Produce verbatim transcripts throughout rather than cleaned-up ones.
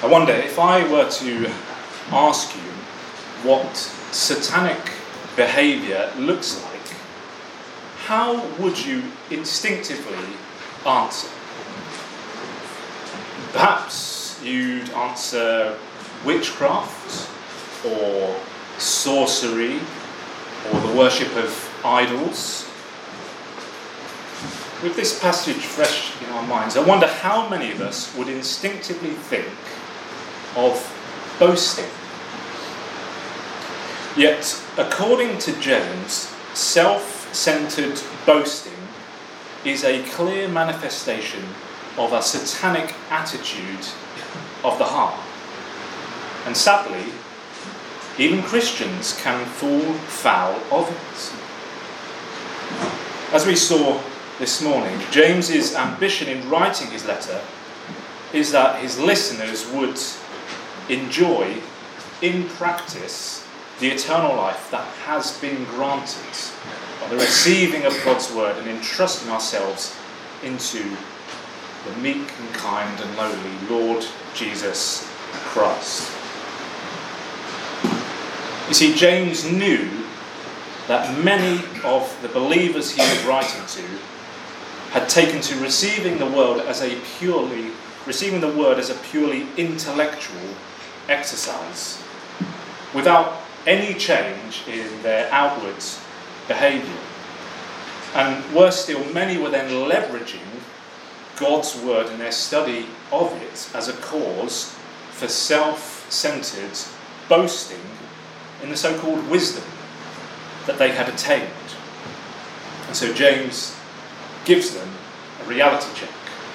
wonder if I were to ask you what satanic behaviour looks like, how would you instinctively answer? Perhaps you'd answer witchcraft, or sorcery, or the worship of idols. With this passage fresh in our minds, I wonder how many of us would instinctively think of boasting. Yet, according to James, self-centered boasting is a clear manifestation of a satanic attitude of the heart. And sadly, even Christians can fall foul of it. As we saw this morning, James's ambition in writing his letter is that his listeners would enjoy, in practice, the eternal life that has been granted by the receiving of God's word and entrusting ourselves into the meek and kind and lowly Lord Jesus Christ. You see, James knew that many of the believers he was writing to had taken to receiving the word as a purely receiving the word as a purely intellectual exercise, without any change in their outward behaviour. And worse still, many were then leveraging God's word and their study of it as a cause for self-centred boasting in the so-called wisdom that they had attained. And so James gives them a reality check.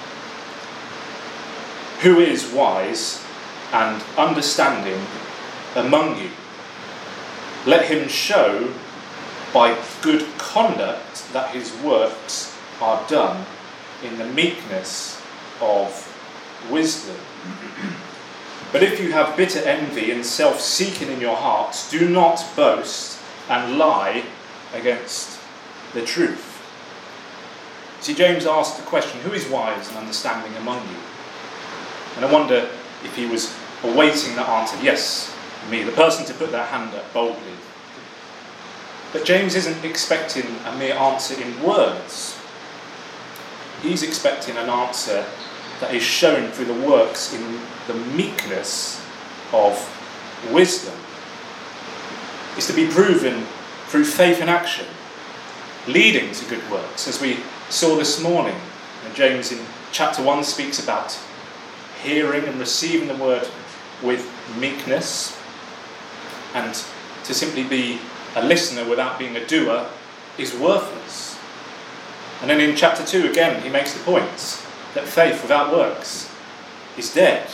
Who is wise and understanding among you? Let him show by good conduct that his works are done in the meekness of wisdom. But if you have bitter envy and self-seeking in your hearts, do not boast and lie against the truth. See, James asked the question, who is wise and understanding among you? And I wonder if he was awaiting that answer. Yes, me, the person to put their hand up boldly. But James isn't expecting a mere answer in words. He's expecting an answer that is shown through the works in the meekness of wisdom. It's to be proven through faith in action, leading to good works, as we saw this morning. And James in chapter one speaks about hearing and receiving the word with meekness, and to simply be a listener without being a doer is worthless. And then in chapter two again he makes the point that faith without works is dead.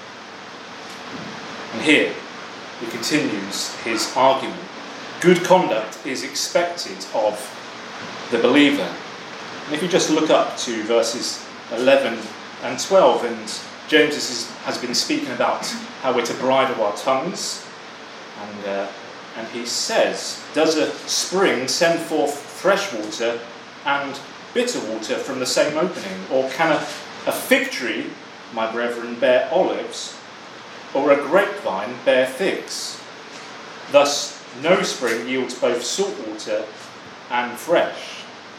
And here he continues his argument. Good conduct is expected of the believer. And if you just look up to verses eleven and twelve, and James is, has been speaking about how we're to bridle our tongues, and uh, and he says, does a spring send forth fresh water and bitter water from the same opening? Or can a, a fig tree, my brethren, bear olives, or a grapevine bear figs? Thus no spring yields both salt water and fresh.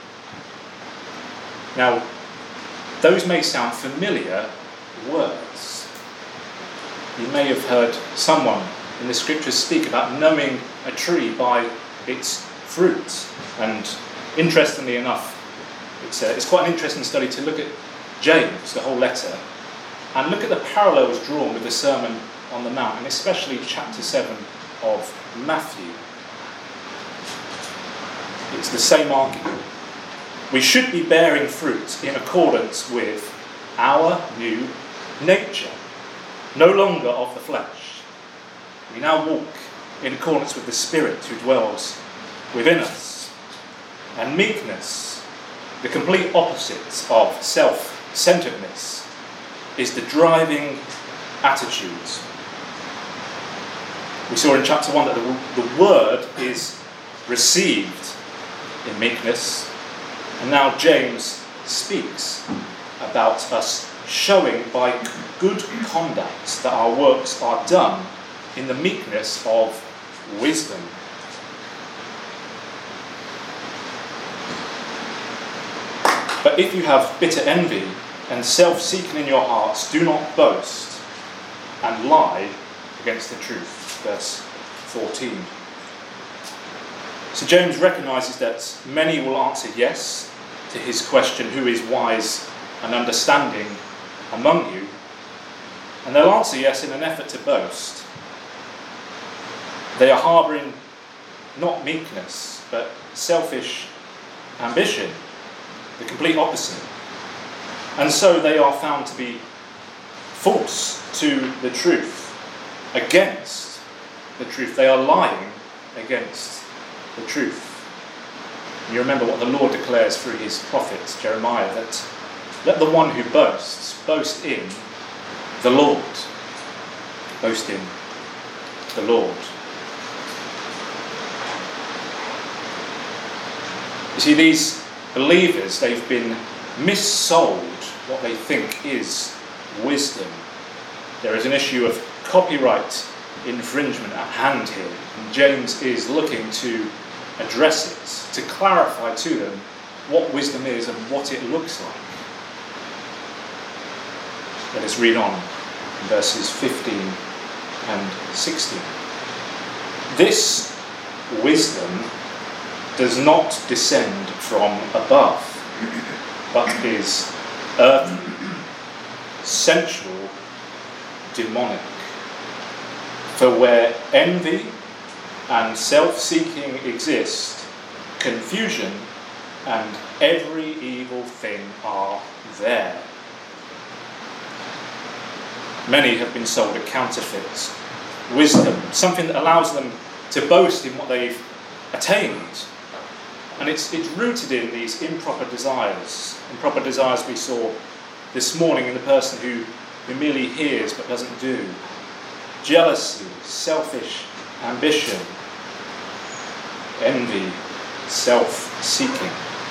Now, those may sound familiar words. You may have heard someone in the scriptures speak about knowing a tree by its fruit. And interestingly enough, it's, a, it's quite an interesting study to look at James, the whole letter, and look at the parallels drawn with the Sermon on the Mount, and especially chapter seven of Matthew. It's the same argument. We should be bearing fruit in accordance with our new nature, no longer of the flesh. We now walk in accordance with the Spirit who dwells within us. And meekness, the complete opposite of self-centeredness, is the driving attitude. We saw in chapter one that the, the word is received in meekness, and now James speaks about us showing by good conduct that our works are done in the meekness of wisdom. But if you have bitter envy and self-seeking in your hearts, do not boast and lie against the truth. Verse fourteen. So James recognises that many will answer yes to his question, who is wise and understanding among you? And they'll answer yes in an effort to boast. They are harbouring not meekness, but selfish ambition, the complete opposite. And so they are found to be false to the truth, against the truth. They are lying against the truth. You remember what the Lord declares through his prophet Jeremiah, that let the one who boasts boast in the Lord. Boast in the Lord. You see, these believers, they've been missold what they think is wisdom. There is an issue of copyright infringement at hand here, and James is looking to address it, to clarify to them what wisdom is and what it looks like. Let us read on in verses fifteen and sixteen. This wisdom does not descend from above, but is earthly, sensual, demonic. For where envy and self-seeking exist, confusion and every evil thing are there. Many have been sold a counterfeit wisdom, something that allows them to boast in what they've attained. And it's, it's rooted in these improper desires. Improper desires we saw this morning in the person who, who merely hears but doesn't do. Jealousy, selfish ambition, envy, self-seeking.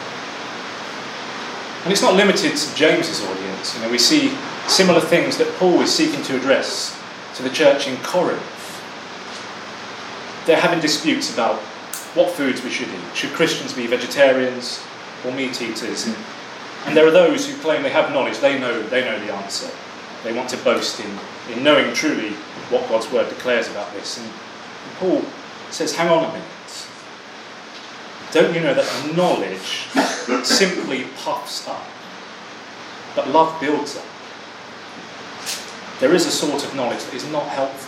And it's not limited to James's audience. You know, we see similar things that Paul is seeking to address to the church in Corinth. They're having disputes about what foods we should eat. Should Christians be vegetarians or meat eaters? And, and there are those who claim they have knowledge. They know they know the answer. They want to boast in, in knowing truly what God's word declares about this. And, and Paul says, hang on a minute. Don't you know that knowledge simply puffs up, but love builds up? There is a sort of knowledge that is not helpful.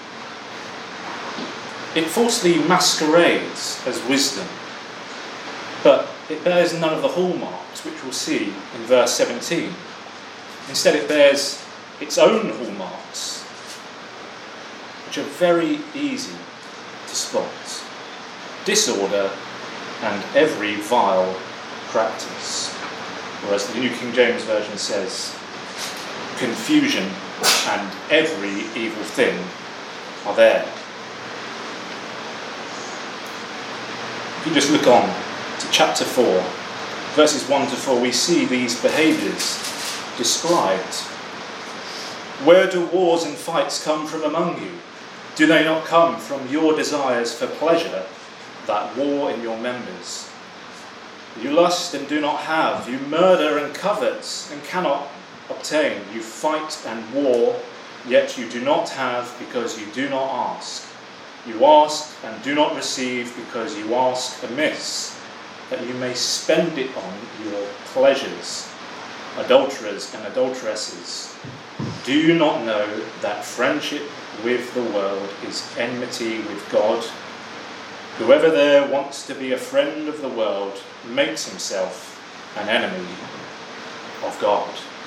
It falsely masquerades as wisdom, but it bears none of the hallmarks which we'll see in verse seventeen. Instead, it bears its own hallmarks, which are very easy to spot. Disorder and every vile practice. Or as the New King James Version says, confusion and every evil thing are there. If you just look on to chapter four, verses one to four, we see these behaviours described. Where do wars and fights come from among you? Do they not come from your desires for pleasure that war in your members? You lust and do not have. You murder and covet and cannot obtain. You fight and war, yet you do not have because you do not ask. You ask and do not receive because you ask amiss, that you may spend it on your pleasures. Adulterers and adulteresses, do you not know that friendship with the world is enmity with God? Whoever there wants to be a friend of the world makes himself an enemy of God.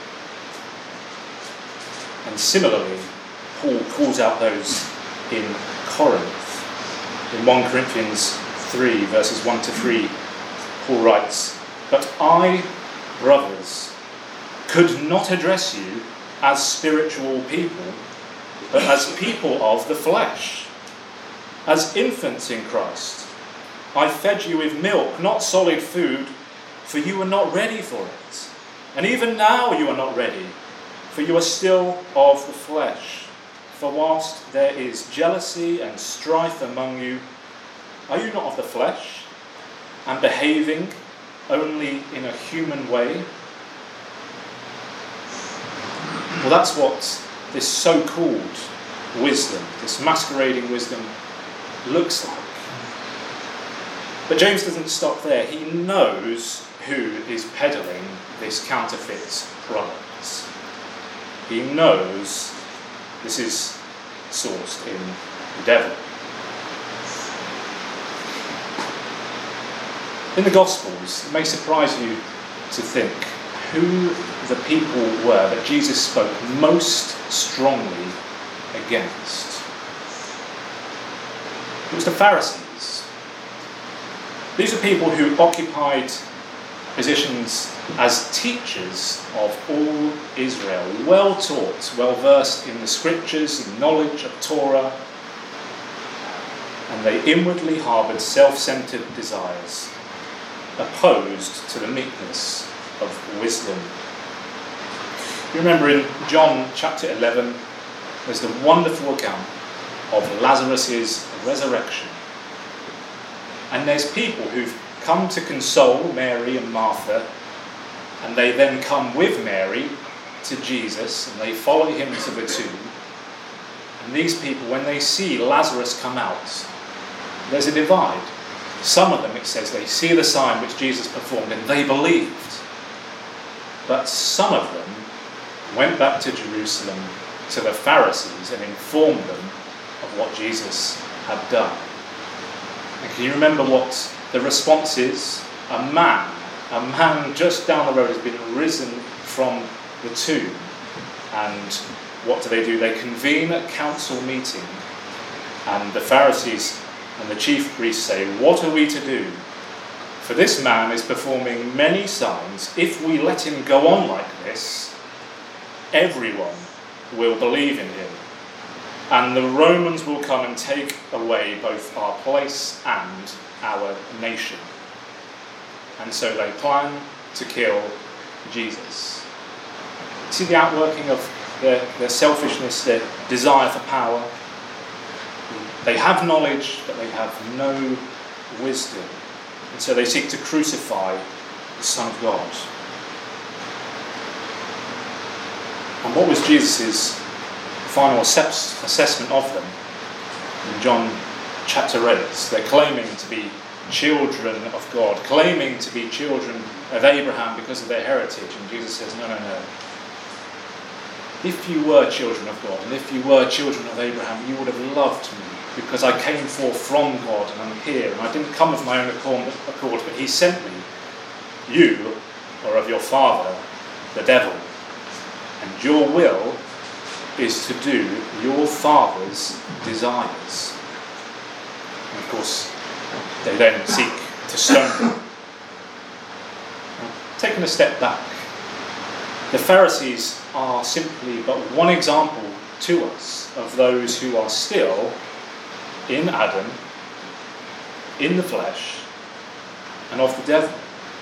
And similarly, Paul calls out those in Corinth. In First Corinthians three, verses one to three, Paul writes, "But I, brothers, could not address you as spiritual people, but as people of the flesh, as infants in Christ. I fed you with milk, not solid food, for you were not ready for it. And even now you are not ready, For you are still of the flesh. For whilst there is jealousy and strife among you, are you not of the flesh, and behaving only in a human way? Well, that's what this so-called wisdom, this masquerading wisdom, looks like. But James doesn't stop there. He knows who is peddling this counterfeit product. He knows this is sourced in the devil. In the Gospels, it may surprise you to think who the people were that Jesus spoke most strongly against. It was the Pharisees. These are people who occupied positions as teachers of all Israel, well taught, well versed in the scriptures, in knowledge of Torah, and they inwardly harboured self-centred desires, opposed to the meekness of wisdom. You remember in John chapter eleven, there's the wonderful account of Lazarus' resurrection. And there's people who've come to console Mary and Martha, and they then come with Mary to Jesus, and they follow him to the tomb. And these people, when they see Lazarus come out, there's a divide. Some of them, it says, they see the sign which Jesus performed and they believed. But some of them went back to Jerusalem to the Pharisees and informed them of what Jesus had done. And can you remember what the response is? A man, a man just down the road has been risen from the tomb. And what do they do? They convene a council meeting, and the Pharisees and the chief priests say, "What are we to do? For this man is performing many signs. If we let him go on like this, everyone will believe in him. And the Romans will come and take away both our place and our nation." And so they plan to kill Jesus. See the outworking of their, their selfishness, their desire for power. They have knowledge, but they have no wisdom. And so they seek to crucify the Son of God. And what was Jesus' final assess- assessment of them? In John chapter eight, they're claiming to be children of God, claiming to be children of Abraham because of their heritage. And Jesus says, no, no, no. If you were children of God, and if you were children of Abraham, you would have loved me, because I came forth from God and I'm here, and I didn't come of my own accord, but he sent me. You are of your father, the devil, and your will is to do your father's desires. And of course, they then seek to stone him. Taking a step back, the Pharisees are simply but one example to us of those who are still in Adam, in the flesh, and of the devil.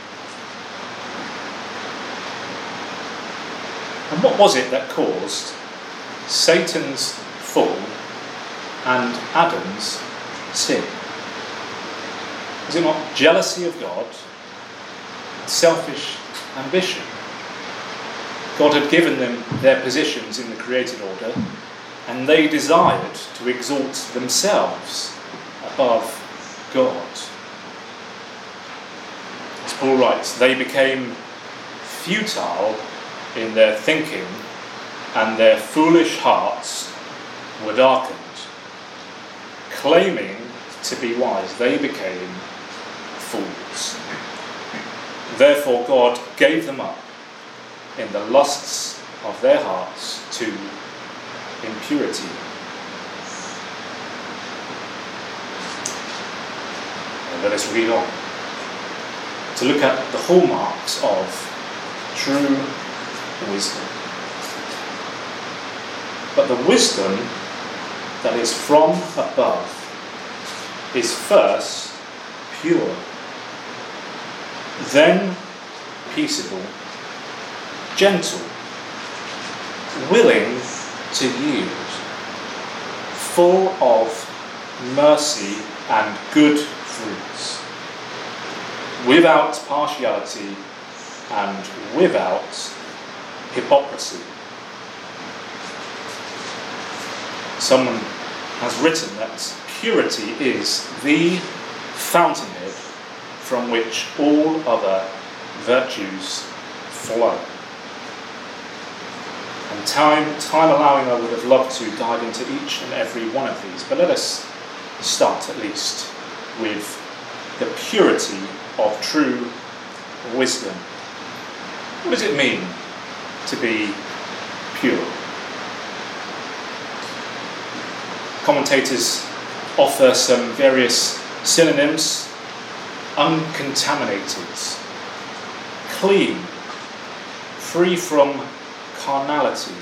And what was it that caused Satan's fall and Adam's sin? Was it not jealousy of God, selfish ambition? God had given them their positions in the created order, and they desired to exalt themselves above God. As Paul writes, they became futile in their thinking, and their foolish hearts were darkened. Claiming to be wise, they became fools. Therefore God gave them up in the lusts of their hearts to impurity. And let us read on to look at the hallmarks of true wisdom. But the wisdom that is from above is first pure, then peaceable, gentle, willing to yield, full of mercy and good fruits, without partiality and without hypocrisy. Someone has written that purity is the fountainhead from which all other virtues flow. And time, time allowing, I would have loved to dive into each and every one of these, but let us start at least with the purity of true wisdom. What does it mean to be pure? Commentators offer some various synonyms: uncontaminated, clean, free from carnality,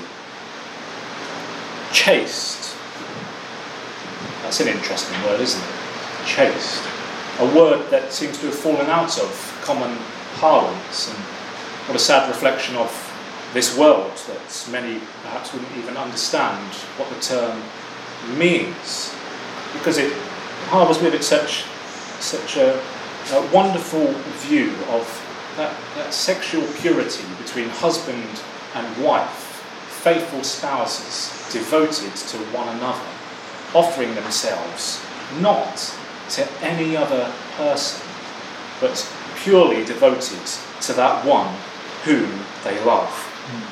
chaste. That's an interesting word, isn't it? Chaste. A word that seems to have fallen out of common parlance, and what a sad reflection of this world that many perhaps wouldn't even understand what the term means, because it harbours with it such such a, a wonderful view of that, that sexual purity between husband and wife, faithful spouses devoted to one another, offering themselves not to any other person, but purely devoted to that one whom they love. Mm.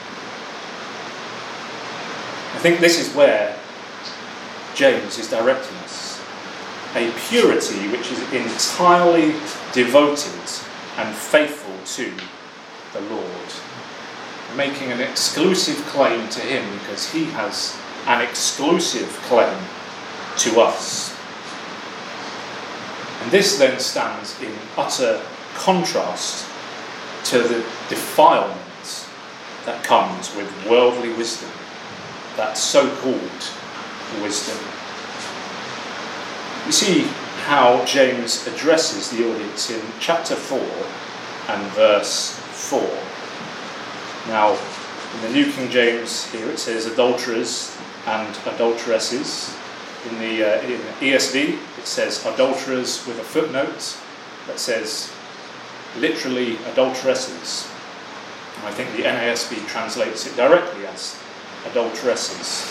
I think this is where James is directing us. A purity which is entirely devoted and faithful to the Lord, making an exclusive claim to him because he has an exclusive claim to us. And this then stands in utter contrast to the defilement that comes with worldly wisdom, that so-called wisdom. You see how James addresses the audience in chapter four and verse four. Now, in the New King James here it says adulterers and adulteresses. In the, uh, in the E S V it says adulterers with a footnote that says literally adulteresses. And I think the N A S B translates it directly as adulteresses.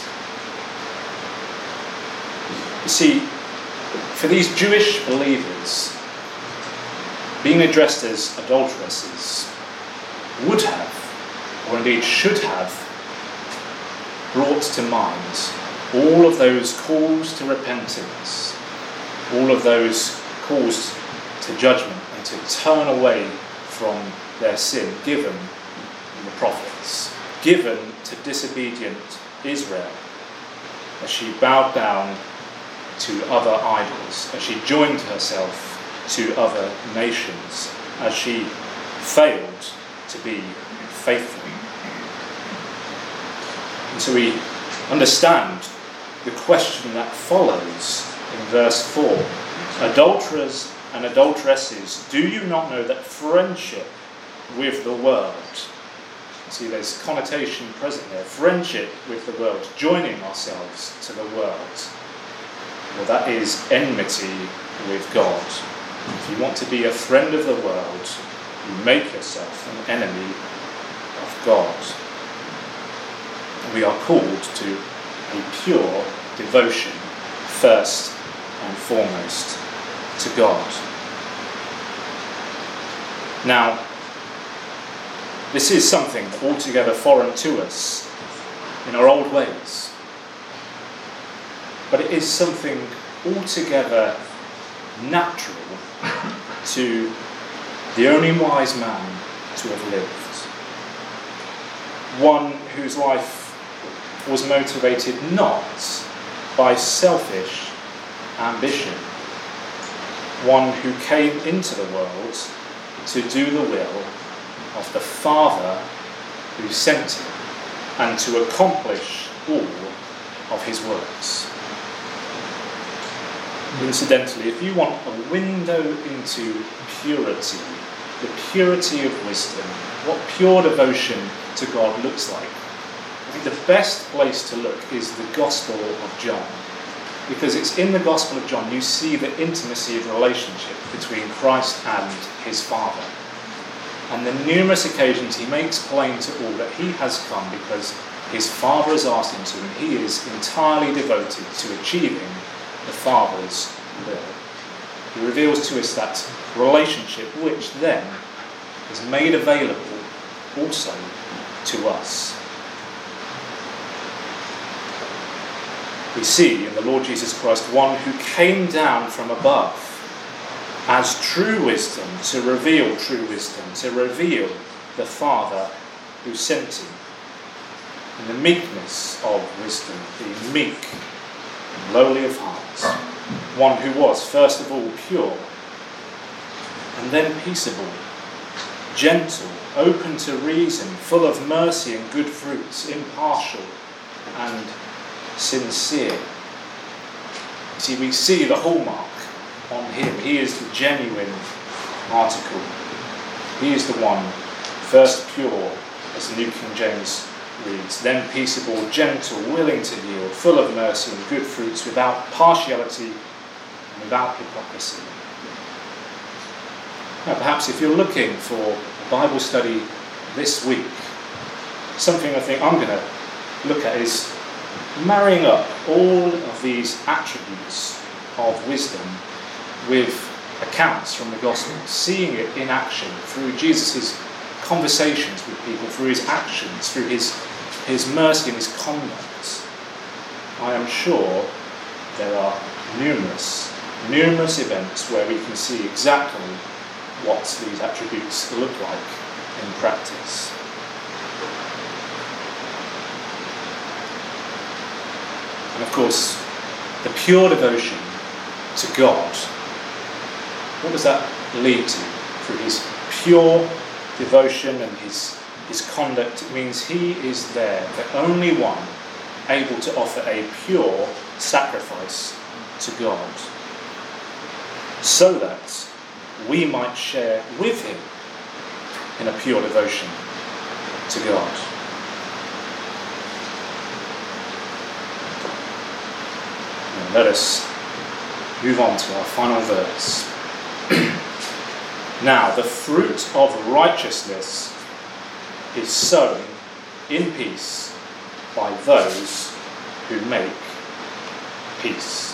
You see, for these Jewish believers, being addressed as adulteresses would have, or indeed should have, brought to mind all of those calls to repentance, all of those calls to judgment and to turn away from their sin given in the prophets, given to disobedient Israel as she bowed down to other idols, as she joined herself to other nations, as she failed to be faithful. And so we understand the question that follows in verse four. Adulterers and adulteresses, do you not know that friendship with the world, see there's connotation present there, friendship with the world, joining ourselves to the world, well, that is enmity with God. If you want to be a friend of the world, you make yourself an enemy of God. And we are called to a pure devotion, first and foremost, to God. Now, this is something altogether foreign to us in our old ways, but it is something altogether natural to the only wise man to have lived. One whose life was motivated not by selfish ambition. One who came into the world to do the will of the Father who sent him and to accomplish all of his works. Incidentally, if you want a window into purity, the purity of wisdom, what pure devotion to God looks like, I think the best place to look is the Gospel of John. Because it's in the Gospel of John you see the intimacy of the relationship between Christ and his Father. And the numerous occasions he makes plain to all that he has come because his Father has asked him to, and he is entirely devoted to achieving the Father's will. He reveals to us that relationship which then is made available also to us. We see in the Lord Jesus Christ one who came down from above as true wisdom to reveal true wisdom, to reveal the Father who sent him. In the meekness of wisdom, being meek and lowly of heart, one who was first of all pure, and then peaceable, gentle, open to reason, full of mercy and good fruits, impartial and sincere. You see, we see the hallmark on him. He is the genuine article. He is the one, first pure, as the New King James reads, then peaceable, gentle, willing to yield, full of mercy and good fruits, without partiality and without hypocrisy. Now, perhaps if you're looking for a Bible study this week, something I think I'm going to look at is marrying up all of these attributes of wisdom with accounts from the Gospel, seeing it in action through Jesus' conversations with people, through his actions, through his, his mercy and his conduct. I am sure there are numerous, numerous events where we can see exactly what these attributes look like in practice. And of course, the pure devotion to God, what does that lead to? Through his pure devotion and his, his conduct, it means he is there, the only one able to offer a pure sacrifice to God, so that we might share with him in a pure devotion to God. And let us move on to our final verse. Now, the fruit of righteousness is sown in peace by those who make peace.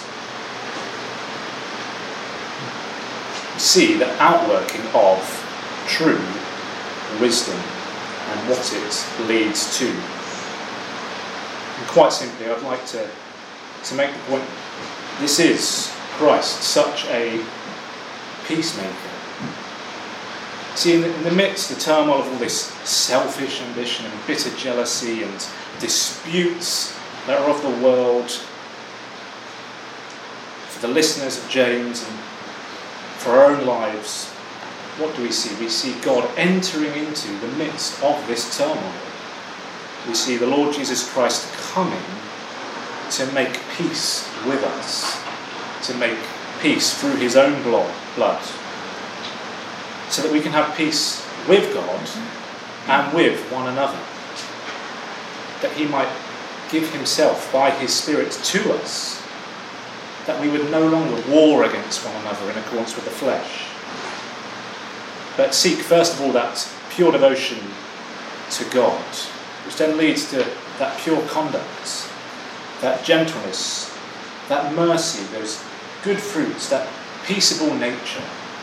You see the outworking of true wisdom and what it leads to. And quite simply, I'd like to, to make the point, this is Christ, such a peacemaker. See, in the, in the midst, the turmoil of all this selfish ambition and bitter jealousy and disputes that are of the world, for the listeners of James and for our own lives, what do we see? We see God entering into the midst of this turmoil. We see the Lord Jesus Christ coming to make peace with us, to make peace through his own blood, so that we can have peace with God and with one another, that he might give himself by his Spirit to us, that we would no longer war against one another in accordance with the flesh, but seek first of all that pure devotion to God, which then leads to that pure conduct, that gentleness, that mercy, those good fruits, that peaceable nature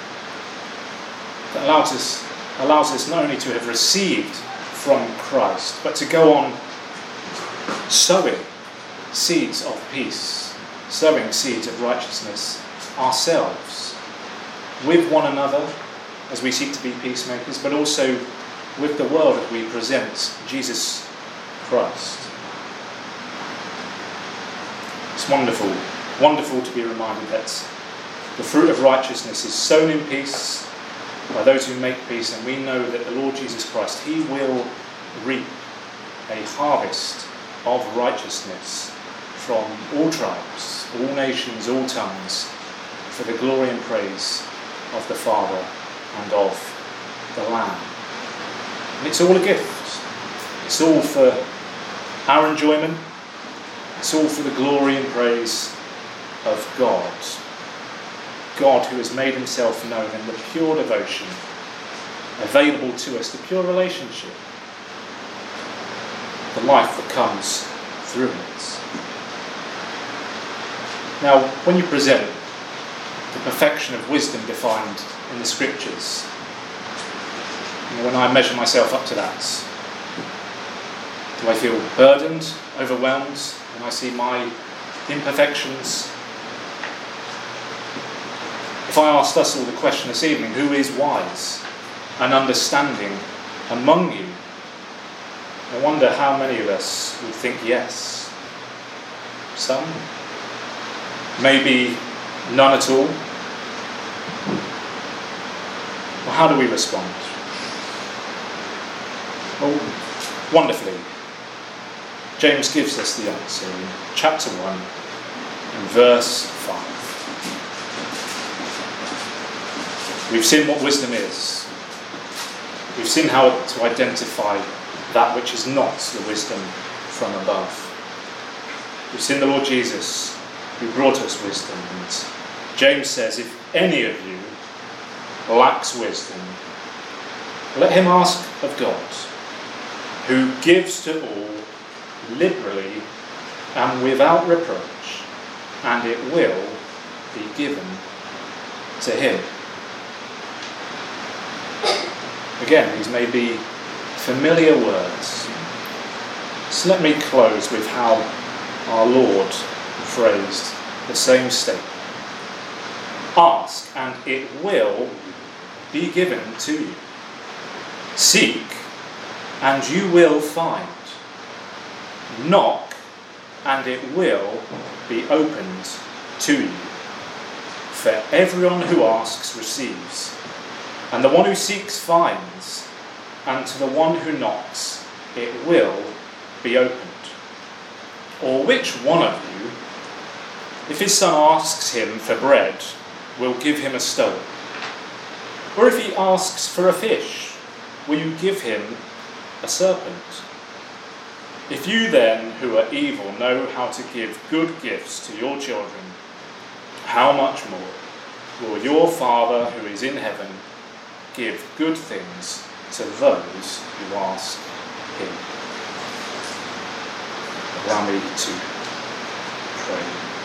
that allows us, allows us not only to have received from Christ, but to go on sowing seeds of peace, sowing seeds of righteousness ourselves, with one another as we seek to be peacemakers, but also with the world as we present Jesus Christ. It's wonderful, wonderful to be reminded that the fruit of righteousness is sown in peace by those who make peace, and we know that the Lord Jesus Christ, he will reap a harvest of righteousness from all tribes, all nations, all tongues, for the glory and praise of the Father and of the Lamb. And it's all a gift. It's all for our enjoyment. It's all for the glory and praise of God. God who has made himself known in the pure devotion available to us, the pure relationship, the life that comes through it. Now, when you present the perfection of wisdom defined in the scriptures, you know, when I measure myself up to that, do I feel burdened, overwhelmed when I see my imperfections? If I asked us all the question this evening, who is wise and understanding among you? I wonder how many of us would think yes. Some. Maybe none at all. Well, how do we respond? Well, wonderfully, James gives us the answer in chapter one and verse five. We've seen what wisdom is. We've seen how to identify that which is not the wisdom from above. We've seen the Lord Jesus who brought us wisdom. And James says, if any of you lacks wisdom, let him ask of God, who gives to all liberally and without reproach, and it will be given to him. Again, these may be familiar words. So let me close with how our Lord phrased the same statement. Ask, and it will be given to you. Seek, and you will find. Knock, and it will be opened to you. For everyone who asks receives, and the one who seeks finds, and to the one who knocks it will be opened. Or which one of you, if his son asks him for bread, will give him a stone? Or if he asks for a fish, will you give him a serpent? If you then, who are evil, know how to give good gifts to your children, how much more will your Father who is in heaven give good things to those who ask him? Allow me to pray.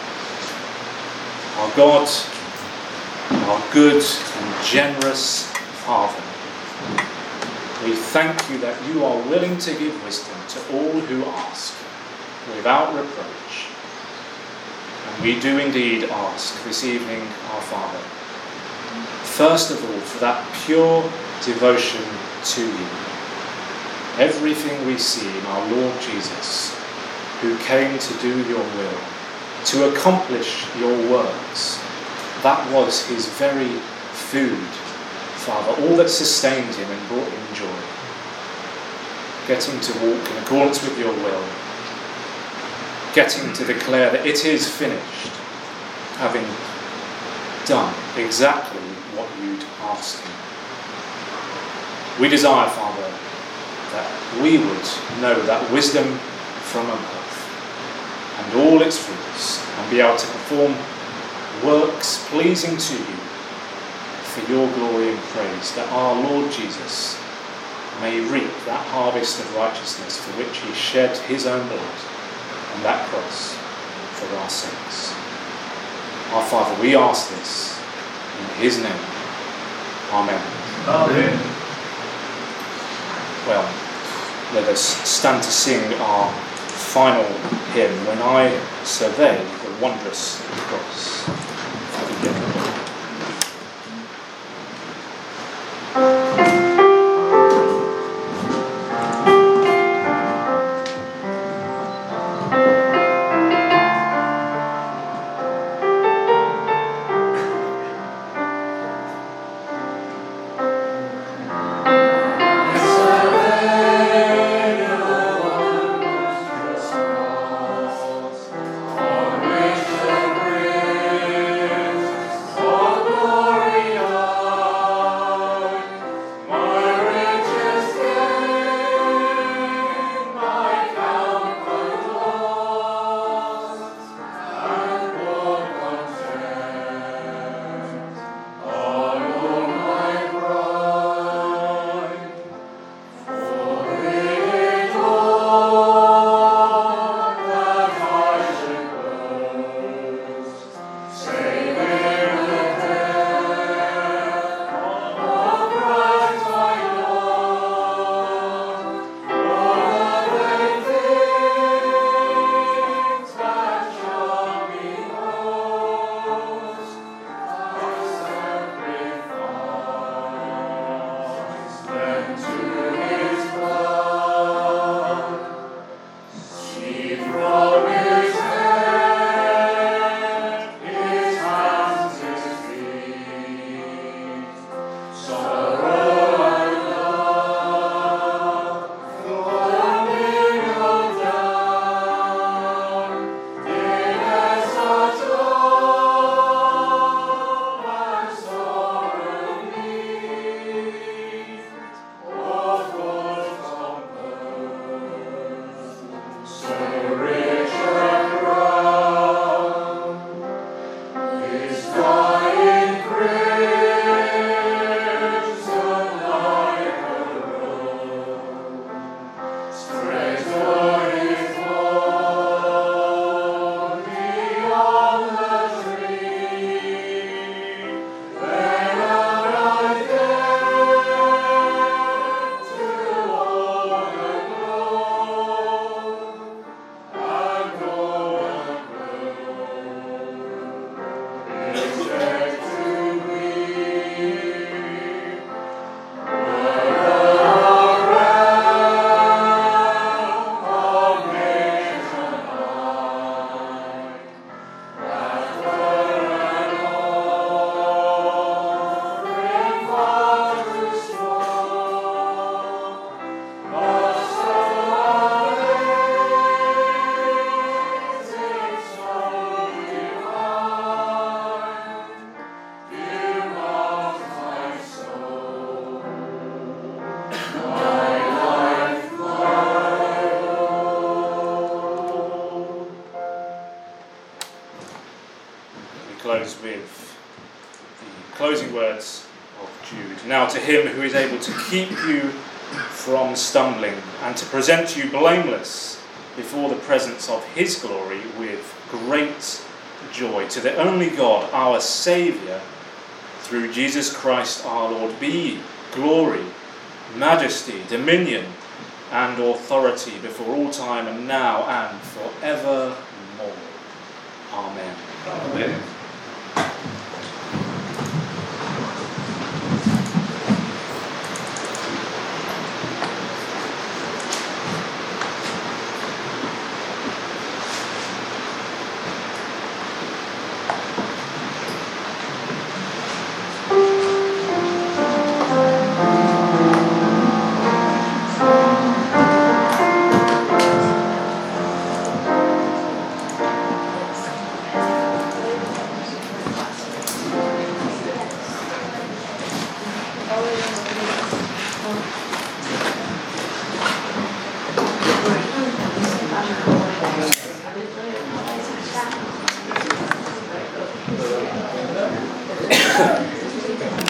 Our God, our good and generous Father, we thank you that you are willing to give wisdom to all who ask, without reproach. And we do indeed ask this evening, our Father, first of all, for that pure devotion to you. Everything we see in our Lord Jesus, who came to do your will, to accomplish your works, that was his very food, Father, all that sustained him and brought him joy. Getting to walk in accordance with your will, getting to declare that it is finished, having done exactly what you'd asked him. We desire, Father, that we would know that wisdom from above and all its fruits, and be able to perform works pleasing to you for your glory and praise, that our Lord Jesus may reap that harvest of righteousness for which he shed his own blood on that cross for our sakes. Our Father, we ask this in his name. Amen. Amen. Well, let us stand to sing our final hymn, When I Survey the Wondrous Cross. On which the close with the closing words of Jude. Now to him who is able to keep you from stumbling and to present you blameless before the presence of his glory with great joy, to the only God, our Saviour, through Jesus Christ our Lord, be glory, majesty, dominion, and authority before all time and now and forevermore. Amen. Amen. Yeah.